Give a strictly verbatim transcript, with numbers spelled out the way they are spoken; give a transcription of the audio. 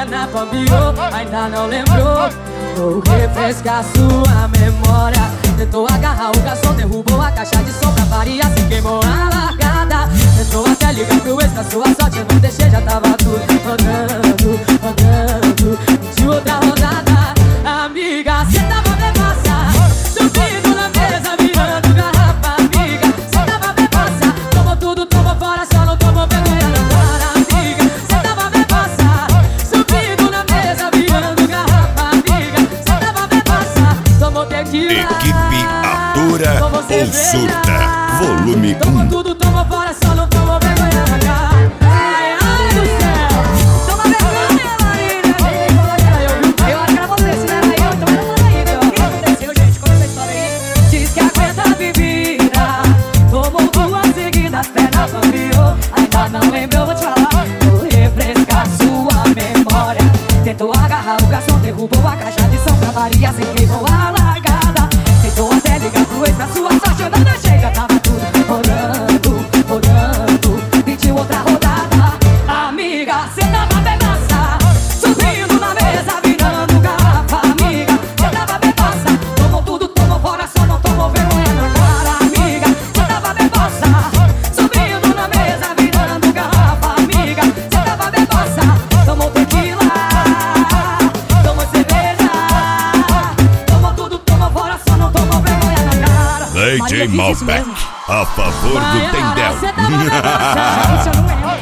perna bambiou, ainda não lembrou. Vou refrescar sua memória. Tentou agarrar o garçom, derrubou a caixa de som pra variar, se queimou a largada. Tentou até ligar pro ex, pra sua sorte eu não deixei, já tava tudo rodando, rodando. De outra rodada, amiga, cê tava bebaça, subindo na mesa, virando garrafa. Amiga, cê tava bebaça, tomou tudo, tomou fora, só não tomou vergonha na cara. Amiga, cê tava bebaça, subindo na mesa, virando garrafa. Amiga, cê tava bebaça, tomou tequila. Equipe Atura ou Surta, volume um. Tomou tudo, tomou fora, só não tomou vergonha na cara. Ai, ai do céu, toma vergonha, Marília. Eu acho que era você, se não era eu, então era lá aí, viu? O que aconteceu, gente? Conta essa história aí. Diz que aguenta a bebida, tomou duas seguidas, perna bambiou, ainda não lembrou, vou te falar. Vou refrescar sua memória. Tentou agarrar o garçom, derrubou a caixa de som pra variar, se queimou a largada. Tentou até ligar pro ex, pra sua sorte eu não deixei, já tava tudo rodando, rodando. Pediu outra rodada. Amiga, cê tava bebaça, subindo na mesa, virando garrafa. Amiga, cê tava bebaça, tomou tudo, tomou fora, só não tomou vergonha na cara. Amiga, cê tava bebaça, subindo na mesa, virando garrafa. Amiga, cê tava bebaça, tomou tequila, tomou cerveja, tomou tudo, tomou fora, só não tomou vergonha na cara. D J Malbec, a favor do Tendel. Cê tava bebaça, isso eu não lembro.